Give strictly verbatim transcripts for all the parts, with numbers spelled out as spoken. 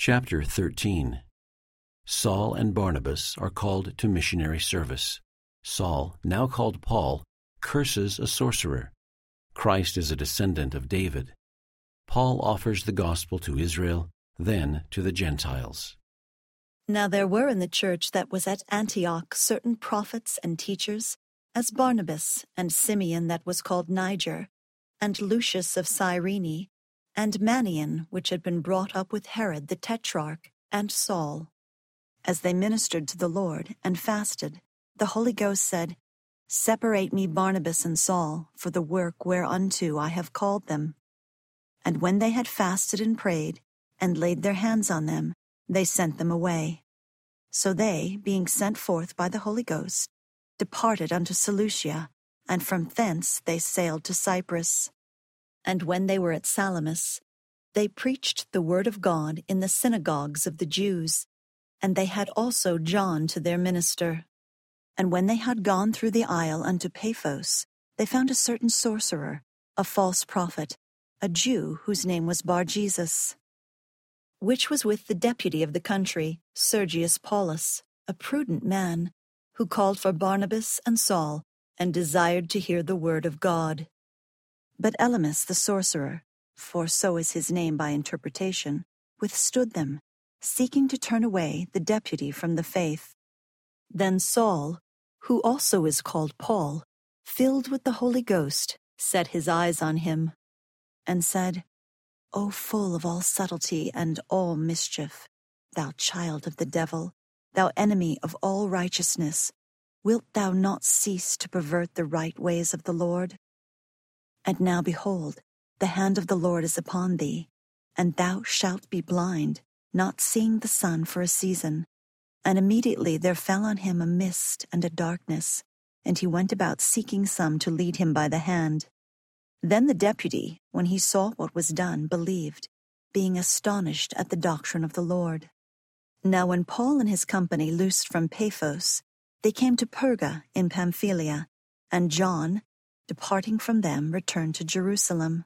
Chapter thirteen. Saul and Barnabas are called to missionary service. Saul, now called Paul, curses a sorcerer. Christ is a descendant of David. Paul offers the gospel to Israel, then to the Gentiles. Now there were in the church that was at Antioch certain prophets and teachers, as Barnabas, and Simeon that was called Niger, and Lucius of Cyrene, and Manaen, which had been brought up with Herod the Tetrarch, and Saul. As they ministered to the Lord and fasted, the Holy Ghost said, Separate me Barnabas and Saul for the work whereunto I have called them. And when they had fasted and prayed, and laid their hands on them, they sent them away. So they, being sent forth by the Holy Ghost, departed unto Seleucia, and from thence they sailed to Cyprus. And when they were at Salamis, they preached the word of God in the synagogues of the Jews, and they had also John to their minister. And when they had gone through the isle unto Paphos, they found a certain sorcerer, a false prophet, a Jew whose name was Bar-Jesus, which was with the deputy of the country, Sergius Paulus, a prudent man, who called for Barnabas and Saul, and desired to hear the word of God. But Elymas the sorcerer, for so is his name by interpretation, withstood them, seeking to turn away the deputy from the faith. Then Saul, who also is called Paul, filled with the Holy Ghost, set his eyes on him, and said, O full of all subtlety and all mischief, thou child of the devil, thou enemy of all righteousness, wilt thou not cease to pervert the right ways of the Lord? And now behold, the hand of the Lord is upon thee, and thou shalt be blind, not seeing the sun for a season. And immediately there fell on him a mist and a darkness, and he went about seeking some to lead him by the hand. Then the deputy, when he saw what was done, believed, being astonished at the doctrine of the Lord. Now when Paul and his company loosed from Paphos, they came to Perga in Pamphylia, and John, departing from them, returned to Jerusalem.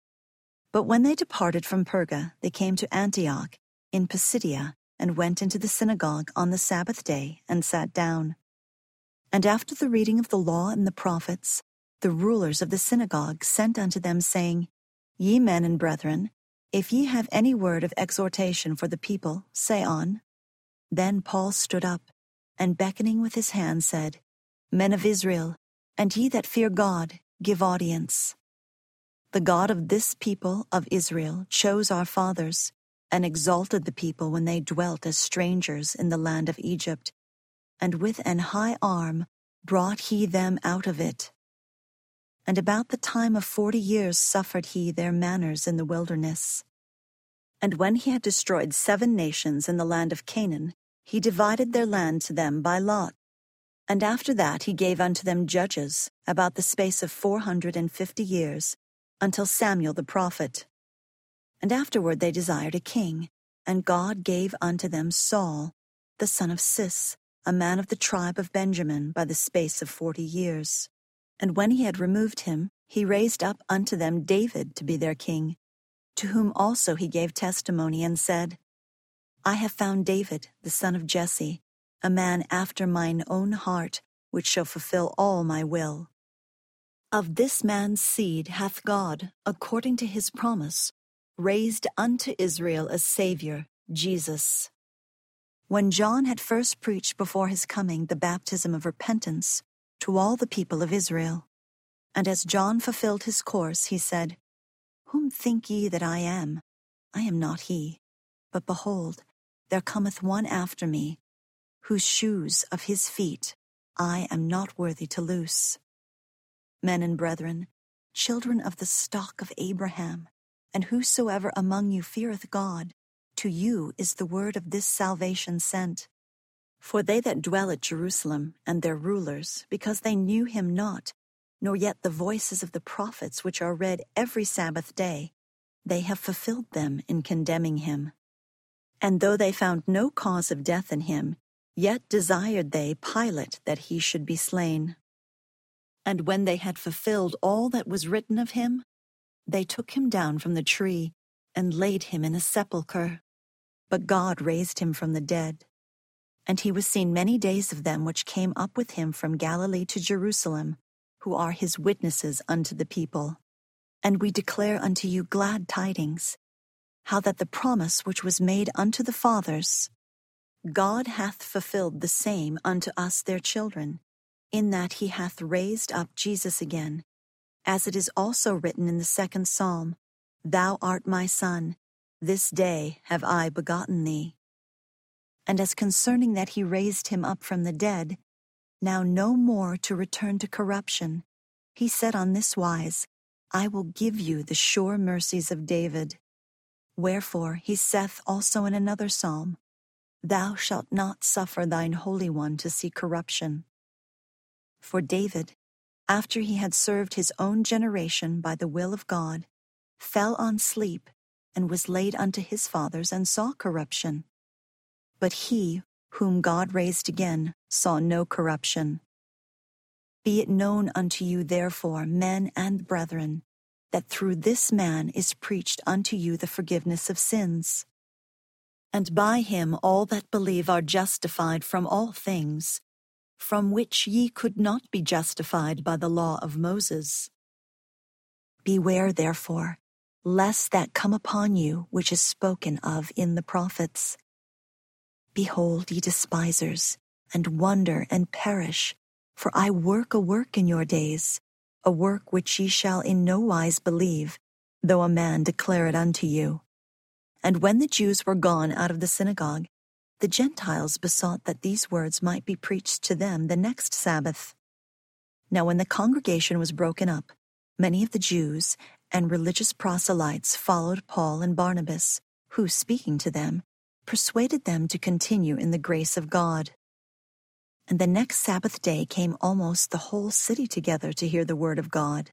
But when they departed from Perga, they came to Antioch in Pisidia, and went into the synagogue on the Sabbath day, and sat down. And after the reading of the law and the prophets, the rulers of the synagogue sent unto them, saying, Ye men and brethren, if ye have any word of exhortation for the people, say on. Then Paul stood up, and beckoning with his hand said, Men of Israel, and ye that fear God, give audience. The God of this people of Israel chose our fathers, and exalted the people when they dwelt as strangers in the land of Egypt, and with an high arm brought he them out of it. And about the time of forty years suffered he their manners in the wilderness. And when he had destroyed seven nations in the land of Canaan, he divided their land to them by lot. And after that he gave unto them judges about the space of four hundred and fifty years, until Samuel the prophet. And afterward they desired a king, and God gave unto them Saul, the son of Cis, a man of the tribe of Benjamin, by the space of forty years. And when he had removed him, he raised up unto them David to be their king, to whom also he gave testimony, and said, I have found David, the son of Jesse, a man after mine own heart, which shall fulfill all my will. Of this man's seed hath God, according to his promise, raised unto Israel a Saviour, Jesus. When John had first preached before his coming the baptism of repentance to all the people of Israel, and as John fulfilled his course, he said, Whom think ye that I am? I am not he. But behold, there cometh one after me, whose shoes of his feet I am not worthy to loose. Men and brethren, children of the stock of Abraham, and whosoever among you feareth God, to you is the word of this salvation sent. For they that dwell at Jerusalem, and their rulers, because they knew him not, nor yet the voices of the prophets which are read every Sabbath day, they have fulfilled them in condemning him. And though they found no cause of death in him, yet desired they Pilate that he should be slain. And when they had fulfilled all that was written of him, they took him down from the tree, and laid him in a sepulchre. but God raised him from the dead. And he was seen many days of them which came up with him from Galilee to Jerusalem, who are his witnesses unto the people. And we declare unto you glad tidings, how that the promise which was made unto the fathers, God hath fulfilled the same unto us their children, in that he hath raised up Jesus again, as it is also written in the second psalm, Thou art my son, this day have I begotten thee. And as concerning that he raised him up from the dead, now no more to return to corruption, he said on this wise, I will give you the sure mercies of David. Wherefore he saith also in another psalm, Thou shalt not suffer thine Holy One to see corruption. For David, after he had served his own generation by the will of God, fell on sleep, and was laid unto his fathers, and saw corruption. But he, whom God raised again, saw no corruption. Be it known unto you therefore, men and brethren, that through this man is preached unto you the forgiveness of sins. And by him all that believe are justified from all things, from which ye could not be justified by the law of Moses. Beware therefore, lest that come upon you which is spoken of in the prophets. Behold, ye despisers, and wonder and perish, for I work a work in your days, a work which ye shall in no wise believe, though a man declare it unto you. And when the Jews were gone out of the synagogue, the Gentiles besought that these words might be preached to them the next Sabbath. Now when the congregation was broken up, many of the Jews and religious proselytes followed Paul and Barnabas, who, speaking to them, persuaded them to continue in the grace of God. And the next Sabbath day came almost the whole city together to hear the word of God.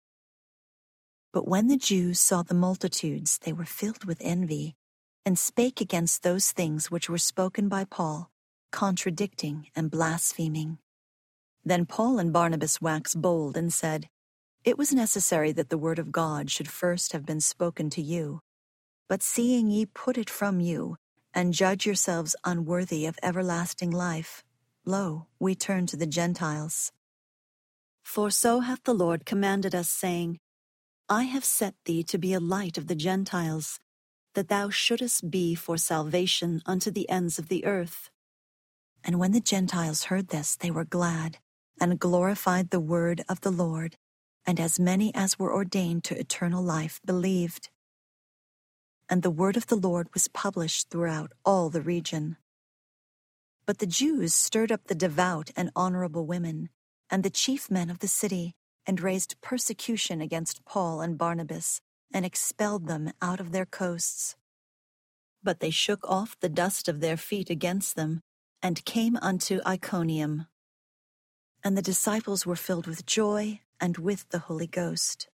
But when the Jews saw the multitudes, they were filled with envy, and spake against those things which were spoken by Paul, contradicting and blaspheming. Then Paul and Barnabas waxed bold and said, It was necessary that the word of God should first have been spoken to you. But seeing ye put it from you, and judge yourselves unworthy of everlasting life, lo, we turn to the Gentiles. For so hath the Lord commanded us, saying, I have set thee to be a light of the Gentiles, that thou shouldest be for salvation unto the ends of the earth. And when the Gentiles heard this, they were glad, and glorified the word of the Lord, and as many as were ordained to eternal life believed. And the word of the Lord was published throughout all the region. But the Jews stirred up the devout and honorable women, and the chief men of the city, and raised persecution against Paul and Barnabas, and expelled them out of their coasts. But they shook off the dust of their feet against them, and came unto Iconium. And the disciples were filled with joy and with the Holy Ghost.